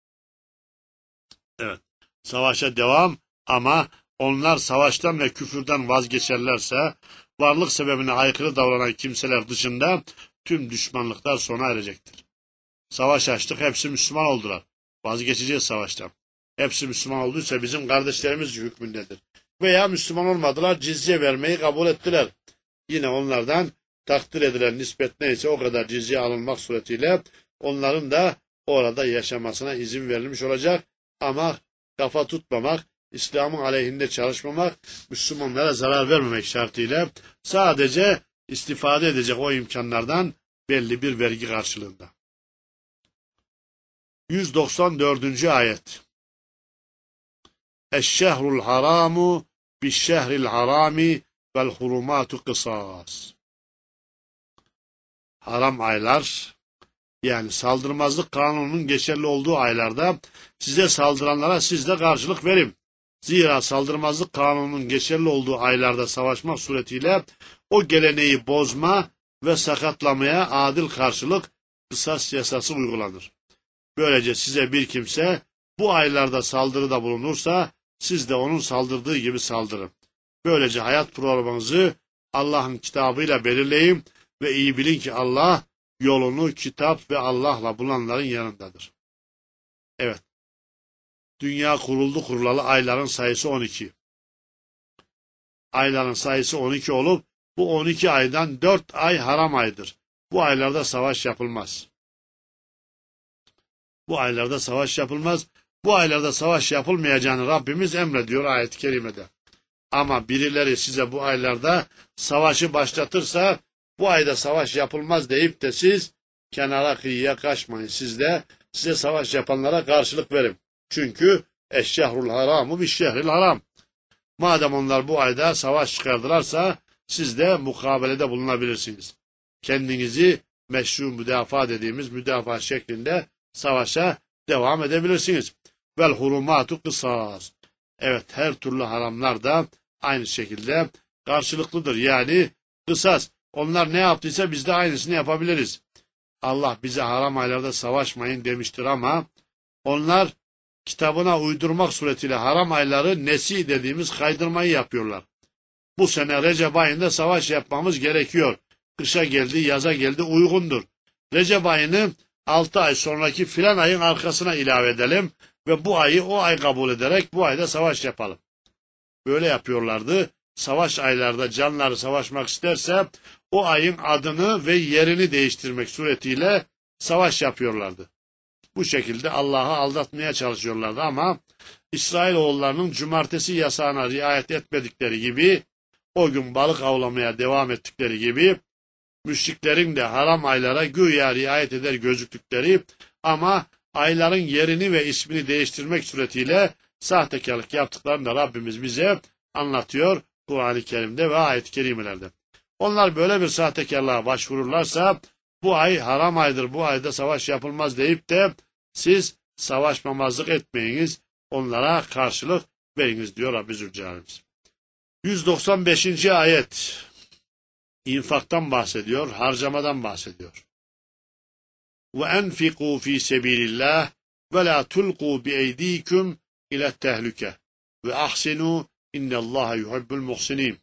Evet, savaşa devam ama onlar savaştan ve küfürden vazgeçerlerse, varlık sebebine aykırı davranan kimseler dışında tüm düşmanlıklar sona erecektir. Savaş açtık, hepsi Müslüman oldular. Vazgeçeceğiz savaştan. Hepsi Müslüman olduysa bizim kardeşlerimiz hükmündedir. Veya Müslüman olmadılar, cizye vermeyi kabul ettiler. Yine onlardan takdir edilen nispet neyse o kadar cizye alınmak suretiyle onların da orada yaşamasına izin verilmiş olacak. Ama kafa tutmamak, İslam'ın aleyhinde çalışmamak, Müslümanlara zarar vermemek şartıyla sadece istifade edecek o imkanlardan belli bir vergi karşılığında. 194. ayet. Eşşehrul haramu bişşehril harami vel hurumatu kısas. Haram aylar, yani saldırmazlık kanununun geçerli olduğu aylarda size saldıranlara siz de karşılık verin. Zira saldırmazlık kanununun geçerli olduğu aylarda savaşmak suretiyle o geleneği bozma ve sakatlamaya adil karşılık kısas yasası uygulanır. Böylece size bir kimse bu aylarda saldırıda bulunursa siz de onun saldırdığı gibi saldırın. Böylece hayat programınızı Allah'ın kitabıyla belirleyin ve iyi bilin ki Allah yolunu kitap ve Allah'la bulanların yanındadır. Evet. Dünya kurulalı ayların sayısı 12. Ayların sayısı 12 olup bu 12 aydan 4 ay haram aydır. Bu aylarda savaş yapılmaz. Bu aylarda savaş yapılmaz. Bu aylarda savaş yapılmayacağını Rabbimiz emrediyor ayet-i kerimede. Ama birileri size bu aylarda savaşı başlatırsa bu ayda savaş yapılmaz deyip de siz kenara kıyıya kaçmayın. Siz de size savaş yapanlara karşılık verin. Çünkü eşşehrul haramu bişşehril haram. Madem onlar bu ayda savaş çıkardılarsa siz de mukabelede bulunabilirsiniz. Kendinizi meşru müdafaa dediğimiz müdafaa şeklinde savaşa devam edebilirsiniz. Vel hurumatu kısas. Evet, her türlü haramlar da aynı şekilde karşılıklıdır. Yani kısas. Onlar ne yaptıysa biz de aynısını yapabiliriz. Allah bize haram aylarda savaşmayın demiştir ama onlar kitabına uydurmak suretiyle haram ayları nesi dediğimiz kaydırmayı yapıyorlar. Bu sene Recep ayında savaş yapmamız gerekiyor. Kışa geldi, yaza geldi, uygundur. Recep ayını 6 ay sonraki filan ayın arkasına ilave edelim ve bu ayı o ay kabul ederek bu ayda savaş yapalım. Böyle yapıyorlardı. Savaş aylarda canları savaşmak isterse o ayın adını ve yerini değiştirmek suretiyle savaş yapıyorlardı. Bu şekilde Allah'ı aldatmaya çalışıyorlardı ama İsrailoğullarının cumartesi yasağına riayet etmedikleri gibi, o gün balık avlamaya devam ettikleri gibi, müşriklerin de haram aylara güya riayet eder gözüktükleri ama ayların yerini ve ismini değiştirmek suretiyle sahtekarlık yaptıklarını da Rabbimiz bize anlatıyor Kur'an-ı Kerim'de ve ayet-i kerimelerde. Onlar böyle bir sahtekarlığa başvururlarsa bu ay haram aydır, bu ayda savaş yapılmaz deyip de siz savaşmamazlık etmeyiniz, onlara karşılık veriniz diyor Rabbi Zülcelal'imiz. 195. ayet infaktan bahsediyor, harcamadan bahsediyor. وَاَنْفِقُوا ف۪ي سَب۪يلِ اللّٰهِ وَلَا تُلْقُوا بِاَيْد۪يكُمْ اِلَى التَّهْلُكَةِ وَاَحْسِنُوا اِنَّ اللّٰهَ يُحِبُّ الْمُحْسِنِينَ.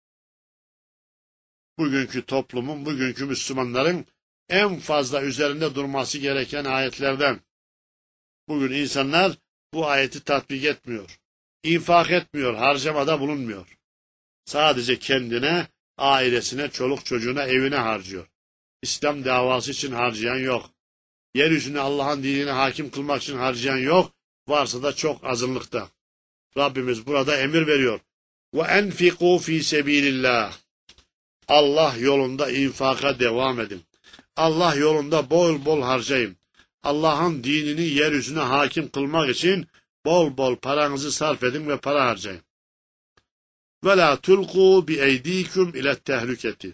Bugünkü toplumun, bugünkü Müslümanların en fazla üzerinde durması gereken ayetlerden. Bugün insanlar bu ayeti tatbik etmiyor. İnfak etmiyor, harcamada bulunmuyor. Sadece kendine, ailesine, çoluk çocuğuna, evine harcıyor. İslam davası için harcayan yok. Yeryüzüne Allah'ın dinine hakim kılmak için harcayan yok. Varsa da çok azınlıkta. Rabbimiz burada emir veriyor. وَاَنْفِقُوا ف۪ي سَب۪يلِ اللّٰهِ. Allah yolunda infaka devam edin. Allah yolunda bol bol harcayın. Allah'ın dinini yeryüzüne hakim kılmak için bol bol paranızı sarf edin ve para harcayın. وَلَا تُلْقُوا بِاَيْد۪يكُمْ اِلَى التَّهْلُكَةِ.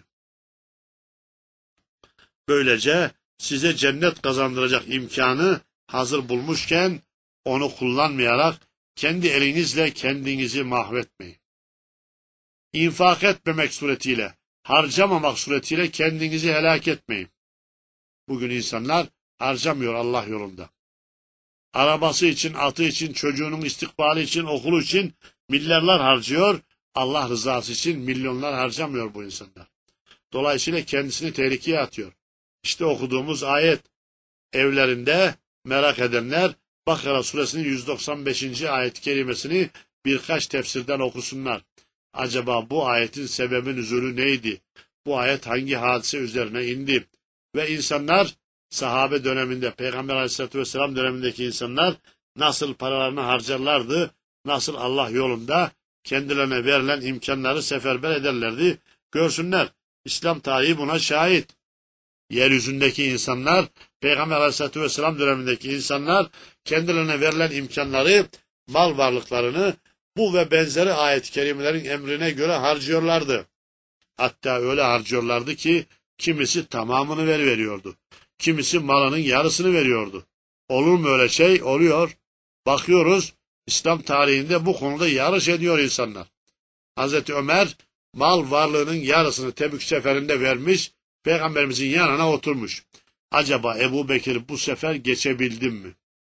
Böylece size cennet kazandıracak imkanı hazır bulmuşken onu kullanmayarak kendi elinizle kendinizi mahvetmeyin. İnfak etmemek suretiyle, harcamamak suretiyle kendinizi helak etmeyin. Bugün insanlar harcamıyor Allah yolunda. Arabası için, atı için, çocuğunun istikbali için, okulu için milyarlar harcıyor. Allah rızası için milyonlar harcamıyor bu insanlar. Dolayısıyla kendisini tehlikeye atıyor. İşte okuduğumuz ayet evlerinde merak edenler Bakara suresinin 195. ayet-i kerimesini birkaç tefsirden okusunlar. Acaba bu ayetin sebebi nüzulü neydi? Bu ayet hangi hadise üzerine indi? Ve insanlar sahabe döneminde, Peygamber Aleyhisselatü Vesselam dönemindeki insanlar nasıl paralarını harcarlardı? Nasıl Allah yolunda kendilerine verilen imkanları seferber ederlerdi? Görsünler. İslam tarihi buna şahit. Yeryüzündeki insanlar, Peygamber Aleyhisselatü Vesselam dönemindeki insanlar kendilerine verilen imkanları, mal varlıklarını bu ve benzeri ayet-i kerimelerin emrine göre harcıyorlardı. Hatta öyle harcıyorlardı ki kimisi tamamını veriyordu. Kimisi malının yarısını veriyordu. Olur mu öyle şey? Oluyor. Bakıyoruz İslam tarihinde bu konuda yarış ediyor insanlar. Hazreti Ömer mal varlığının yarısını Tebük seferinde vermiş, Peygamberimizin yanına oturmuş. Acaba Ebu Bekir bu sefer geçebildim mi?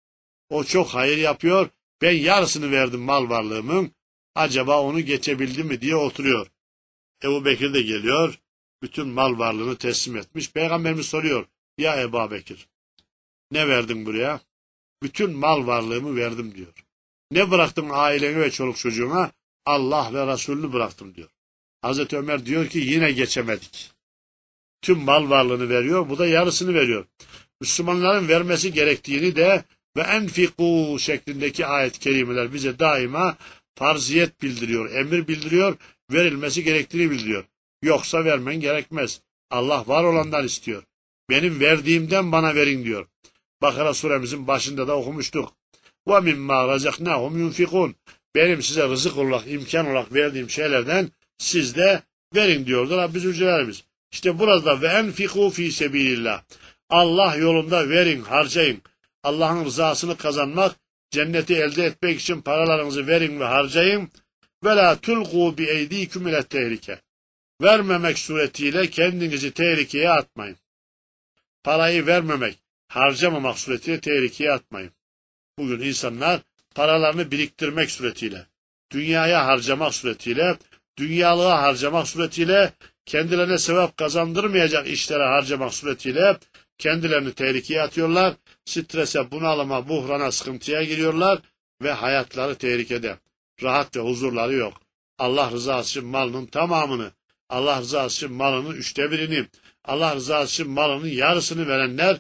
O çok hayır yapıyor, ben yarısını verdim mal varlığımın, acaba onu geçebildim mi diye oturuyor. Ebu Bekir de geliyor, bütün mal varlığını teslim etmiş. Peygamberimiz soruyor, ya Ebu Bekir, ne verdin buraya? Bütün mal varlığımı verdim diyor. Ne bıraktın aileni ve çoluk çocuğuna? Allah ve Resulünü bıraktım diyor. Hazreti Ömer diyor ki yine geçemedik. Tüm mal varlığını veriyor, bu da yarısını veriyor. Müslümanların vermesi gerektiğini de ve enfiku şeklindeki ayet-i kerimeler bize daima farziyet bildiriyor, emir bildiriyor, verilmesi gerektiğini bildiriyor. Yoksa vermen gerekmez. Allah var olandan istiyor. Benim verdiğimden bana verin diyor. Bakara suremizin başında da okumuştuk. وَمِمَّا رَزَقْنَاهُمْ يُنْفِقُونَ. Benim size rızık olarak, imkan olarak verdiğim şeylerden siz de verin diyordu Rabbi Zülcelal'imiz. İşte burada ve enfiku fi sebilillah. Allah yolunda verin, harcayın. Allah'ın rızasını kazanmak, cenneti elde etmek için paralarınızı verin ve harcayın. Ve la tulqu bi eydikum ile tehlike. Vermemek suretiyle kendinizi tehlikeye atmayın. Parayı vermemek, harcamamak suretiyle tehlikeye atmayın. Bugün insanlar paralarını biriktirmek suretiyle, dünyaya harcamak suretiyle, dünyalığa harcamak suretiyle, kendilerine sevap kazandırmayacak işlere harcamak suretiyle kendilerini tehlikeye atıyorlar. Strese, bunalıma, buhrana, sıkıntıya giriyorlar ve hayatları tehlikede. Rahat ve huzurları yok. Allah rızası için malının tamamını, Allah rızası için malının 1/3'ini, Allah rızası için malının yarısını verenler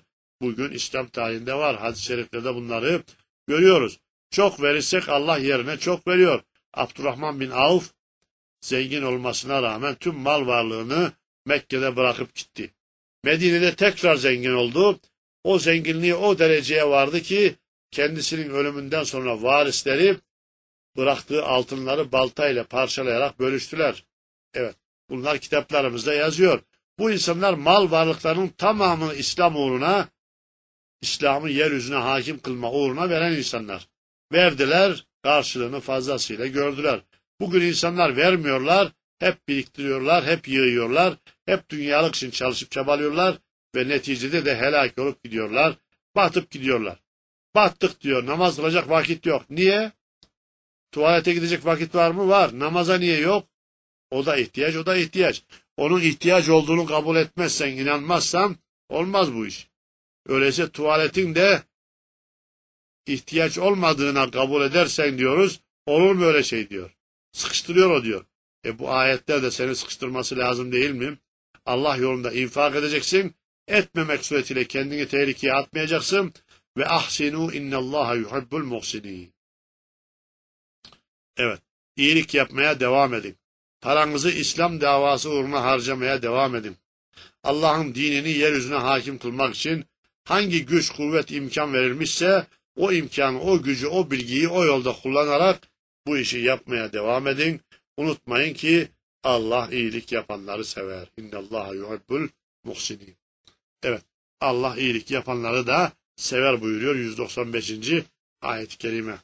bugün İslam tarihinde var. Hadis-i şeriflerde bunları görüyoruz. Çok verirsek Allah yerine çok veriyor. Abdurrahman bin Avf zengin olmasına rağmen tüm mal varlığını Mekke'de bırakıp gitti. Medine'de tekrar zengin oldu. O zenginliği o dereceye vardı ki kendisinin ölümünden sonra varisleri bıraktığı altınları baltayla parçalayarak bölüştüler. Evet, bunlar kitaplarımızda yazıyor. Bu insanlar mal varlıklarının tamamını İslam uğruna, İslam'ı yeryüzüne hakim kılma uğruna veren insanlar. Verdiler, karşılığını fazlasıyla gördüler. Bugün insanlar vermiyorlar, hep biriktiriyorlar, hep yığıyorlar, hep dünyalık için çalışıp çabalıyorlar ve neticede de helak olup gidiyorlar, batıp gidiyorlar. Battık diyor, namaz kılacak vakit yok. Niye? Tuvalete gidecek vakit var mı? Var. Namaza niye yok? O da ihtiyaç, o da ihtiyaç. Onun ihtiyaç olduğunu kabul etmezsen, inanmazsan olmaz bu iş. Öyleyse tuvaletin de ihtiyaç olmadığına kabul edersen diyoruz, olur mu öyle şey diyor. Sıkıştırıyor o diyor. Bu ayetler de seni sıkıştırması lazım değil mi? Allah yolunda infak edeceksin, etmemek suretiyle kendini tehlikeye atmayacaksın ve ahsinu innallaha yuhibbul muhsinin. Evet, iyilik yapmaya devam edin. Paranızı İslam davası uğruna harcamaya devam edin. Allah'ın dinini yeryüzüne hakim kılmak için hangi güç, kuvvet, imkan verilmişse o imkanı, o gücü, o bilgiyi o yolda kullanarak bu işi yapmaya devam edin. Unutmayın ki Allah iyilik yapanları sever. İnnallaha yuhibbul muhsinin. Evet, Allah iyilik yapanları da sever buyuruyor 195. ayet-i kerime.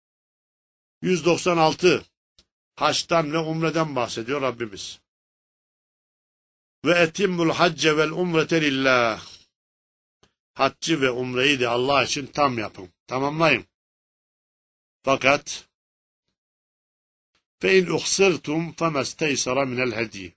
196. Haçtan ve umreden bahsediyor Rabbimiz. Ve etimmul hacce vel umrete lillah. Haccı ve umreyi de Allah için tam yapın. Tamamlayın. Fakat fe in uhsirtum femesteysara minel hedi.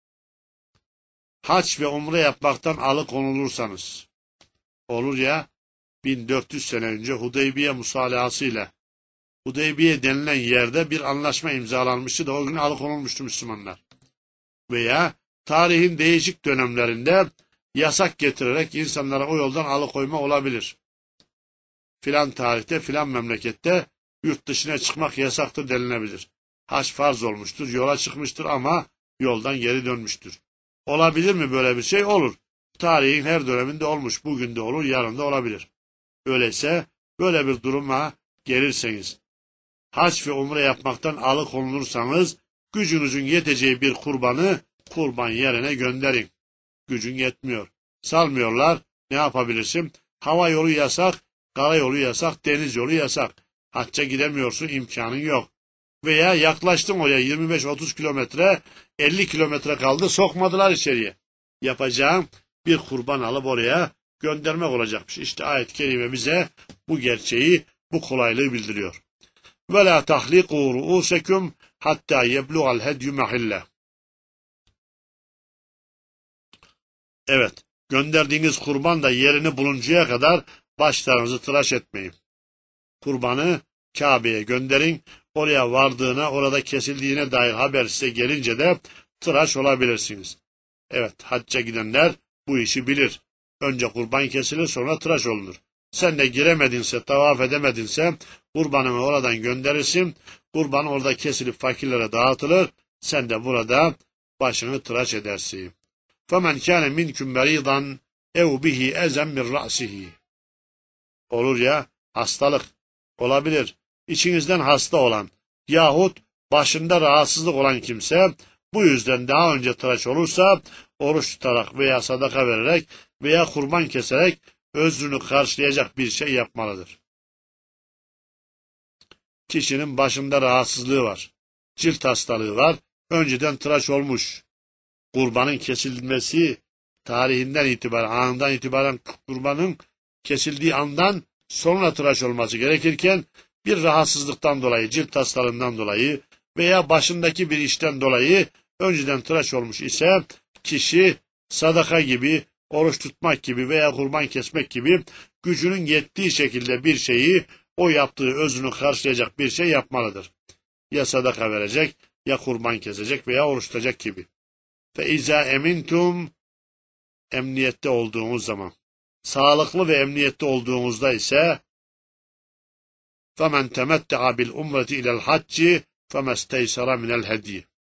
Hac ve umre yapmaktan alıkonulursanız, olur ya 1400 sene önce Hudeybiye musalahasıyla Hudeybiye denilen yerde bir anlaşma imzalanmıştı da o gün alıkonulmuştu Müslümanlar. Veya tarihin değişik dönemlerinde yasak getirerek insanlara o yoldan alıkoyma olabilir. Filan tarihte filan memlekette yurt dışına çıkmak yasaktır denilebilir. Hac farz olmuştur, yola çıkmıştır ama yoldan geri dönmüştür. Olabilir mi böyle bir şey? Olur. Tarihin her döneminde olmuş. Bugün de olur, yarın da olabilir. Öyleyse böyle bir duruma gelirseniz, hac ve umre yapmaktan alıkonulursanız, gücünüzün yeteceği bir kurbanı kurban yerine gönderin. Gücün yetmiyor. Salmıyorlar. Ne yapabilirsin? Hava yolu yasak, karayolu yasak, deniz yolu yasak. Hacca gidemiyorsun, imkanın yok. Veya yaklaştın oraya 25-30 kilometre, 50 kilometre kaldı, sokmadılar içeriye. Yapacağın bir kurban alıp oraya göndermek olacakmış. İşte ayet-i kerime bize bu gerçeği, bu kolaylığı bildiriyor. Ve la tahliqu ru'usekum hatta yebluğal hedyu mahille. Evet, gönderdiğiniz kurban da yerini buluncaya kadar başlarınızı tıraş etmeyin. Kurbanı Kabe'ye gönderin, oraya vardığına, orada kesildiğine dair haber size gelince de tıraş olabilirsiniz. Evet, hacca gidenler bu işi bilir. Önce kurban kesilir, sonra tıraş olunur. Sen de giremedinse, tavaf edemedinse kurbanını oradan gönderirsin. Kurban orada kesilip fakirlere dağıtılır. Sen de burada başını tıraş edersin. فَمَنْ كَانَ مِنْكُمْ مَرِيضًا اَوْ بِهِ اَزَمْ مِنْ رَأْسِهِ. Olur ya, hastalık olabilir. İçinizden hasta olan yahut başında rahatsızlık olan kimse bu yüzden daha önce tıraş olursa oruç tutarak veya sadaka vererek veya kurban keserek özrünü karşılayacak bir şey yapmalıdır. Kişinin başında rahatsızlığı var, cilt hastalığı var, önceden tıraş olmuş. Kurbanın kesilmesi tarihinden itibaren, anından itibaren kurbanın kesildiği andan sonra tıraş olması gerekirken bir rahatsızlıktan dolayı, cilt hastalığından dolayı veya başındaki bir işten dolayı önceden tıraş olmuş ise kişi sadaka gibi, oruç tutmak gibi veya kurban kesmek gibi gücünün yettiği şekilde bir şeyi, o yaptığı özrünü karşılayacak bir şey yapmalıdır. Ya sadaka verecek, ya kurban kesecek veya oruç tutacak gibi. فَاِذَا اَمِنْتُمْ Emniyette olduğunuz zaman. Sağlıklı ve emniyette olduğunuzda ise فَمَنْ تَمَتَّعَ بِالْاُمْرَةِ اِلَى الْحَجِّ فَمَسْتَيْسَرَ مِنَ الْهَدِيِّ.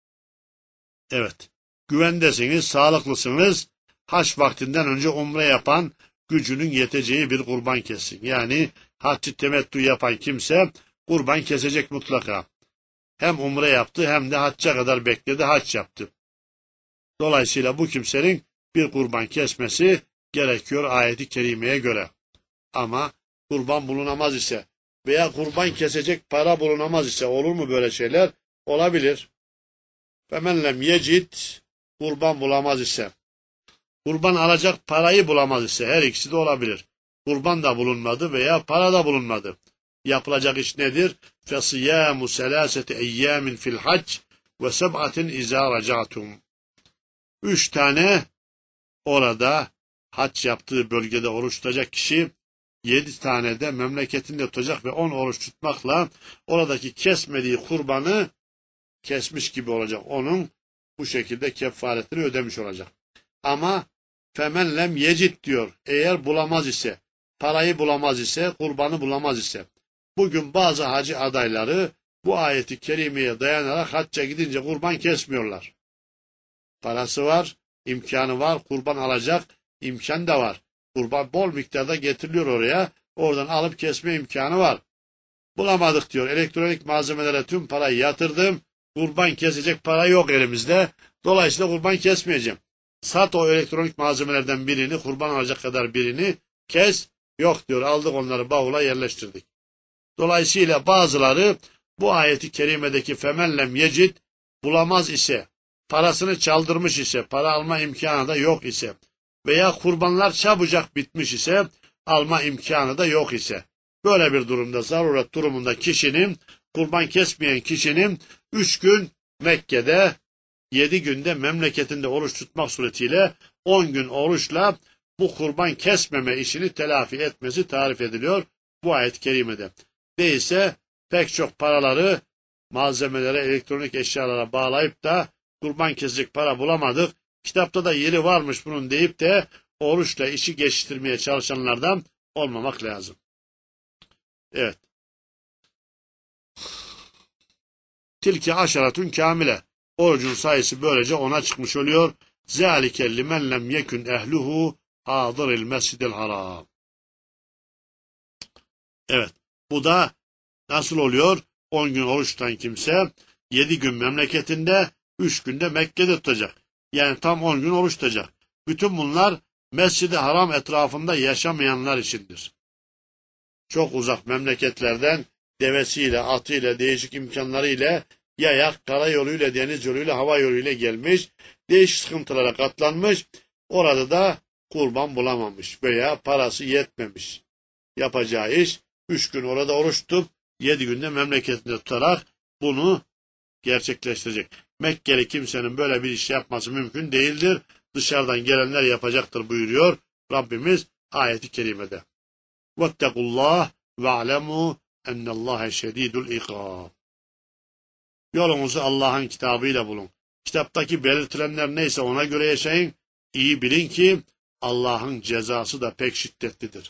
Evet, güvendesiniz, sağlıklısınız. Haç vaktinden önce umre yapan, gücünün yeteceği bir kurban kessin. Yani haccı temettü yapan kimse kurban kesecek mutlaka. Hem umre yaptı hem de hacca kadar bekledi, hac yaptı. Dolayısıyla bu kimsenin bir kurban kesmesi gerekiyor ayet-i kerimeye göre. Ama kurban bulunamaz ise veya kurban kesecek para bulunamaz ise olur mu böyle şeyler? Olabilir. فَمَنْ لَمْ يَجِدْ kurban bulamaz ise, kurban alacak parayı bulamaz ise her ikisi de olabilir. Kurban da bulunmadı veya para da bulunmadı. Yapılacak iş nedir? فَصِيَامُ سَلَاسَةِ اَيَّامٍ فِي الْحَجِّ وَسَبْعَةٍ اِذَا رَجَعْتُمْ. 3 tane orada hac yaptığı bölgede oruç tutacak kişi, 7 tane de memleketinde tutacak ve 10 oruç tutmakla oradaki kesmediği kurbanı kesmiş gibi olacak. Onun bu şekilde kefaretini ödemiş olacak. Ama femen lem yecid diyor. Eğer bulamaz ise, parayı bulamaz ise, kurbanı bulamaz ise. Bugün bazı hacı adayları bu ayeti kerimeye dayanarak hacca gidince kurban kesmiyorlar. Parası var, imkanı var, kurban alacak imkan da var. Kurban bol miktarda getiriliyor oraya. Oradan alıp kesme imkanı var. Bulamadık diyor. Elektronik malzemelere tüm parayı yatırdım. Kurban kesecek para yok elimizde. Dolayısıyla kurban kesmeyeceğim. Sat o elektronik malzemelerden birini, kurban alacak kadar birini kes. Yok diyor. Aldık onları bavula yerleştirdik. Dolayısıyla bazıları bu ayeti kerimedeki femellem yecid bulamaz ise, parasını çaldırmış ise, para alma imkanı da yok ise veya kurbanlar çabucak bitmiş ise, alma imkanı da yok ise, böyle bir durumda, zaruret durumunda kişinin, kurban kesmeyen kişinin 3 gün Mekke'de, 7 günde memleketinde oruç tutmak suretiyle 10 gün oruçla bu kurban kesmeme işini telafi etmesi tarif ediliyor bu ayet-i kerimede. Değilse pek çok paraları malzemelere, elektronik eşyalara bağlayıp da kurban kesecek para bulamadık, kitapta da yeri varmış bunun deyip de oruçla işi geçiştirmeye çalışanlardan olmamak lazım. Evet. Tilke aşaratun kamile. Orucun sayısı böylece 10'a çıkmış oluyor. Zâlike limen lem yekun ehluhu hâzıril mescidil haram. Evet. Bu da nasıl oluyor? 10 gün oruç tutan kimse 7 gün memleketinde, 3 günde Mekke'de tutacak. Yani tam 10 gün oruç tutacak. Bütün bunlar Mescid-i Haram etrafında yaşamayanlar içindir. Çok uzak memleketlerden devesiyle, atıyla, değişik imkanlarıyla, yayak, karayoluyla, deniz yoluyla, hava yoluyla gelmiş, değişik sıkıntılara katlanmış, orada da kurban bulamamış veya parası yetmemiş. Yapacağı iş 3 gün orada oruç tutup 7 günde memleketinde tutarak bunu gerçekleştirecek. Mekkeli kimsenin böyle bir iş yapması mümkün değildir. Dışarıdan gelenler yapacaktır buyuruyor Rabbimiz ayet-i kerimede. Vettekullah ve alemu ennallâhe şedîdul ikâb. Yolunuzu Allah'ın kitabıyla bulun. Kitaptaki belirtilenler neyse ona göre yaşayın. İyi bilin ki Allah'ın cezası da pek şiddetlidir.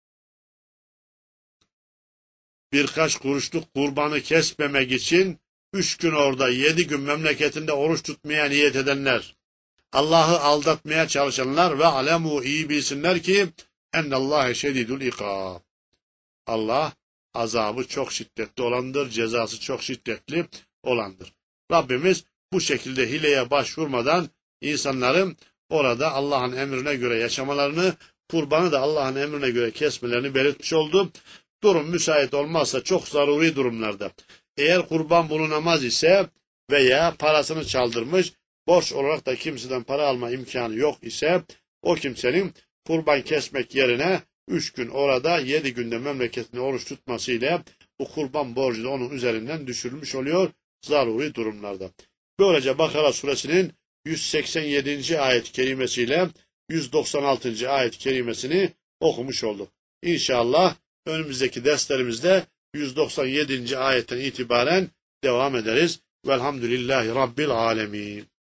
Birkaç kuruşluk kurbanı kesmemek için 3 gün orada, 7 gün memleketinde oruç tutmaya niyet edenler, Allah'ı aldatmaya çalışanlar ve alemu iyi bilsinler ki ennallâhe şedîdul ikâb. Allah azabı çok şiddetli olandır, cezası çok şiddetli olandır. Rabbimiz bu şekilde hileye başvurmadan insanların orada Allah'ın emrine göre yaşamalarını, kurbanı da Allah'ın emrine göre kesmelerini belirtmiş oldu. Durum müsait olmazsa çok zaruri durumlarda, eğer kurban bulunamaz ise veya parasını çaldırmış, borç olarak da kimseden para alma imkanı yok ise, o kimsenin kurban kesmek yerine 3 gün orada, 7 günde memleketine oruç tutmasıyla bu kurban borcu da onun üzerinden düşürülmüş oluyor zaruri durumlarda. Böylece Bakara suresinin 187. ayet-i kerimesiyle 196. ayet-i kerimesini okumuş olduk. İnşallah önümüzdeki derslerimizde 197. ayetten itibaren devam ederiz. Velhamdülillahi Rabbil alemin.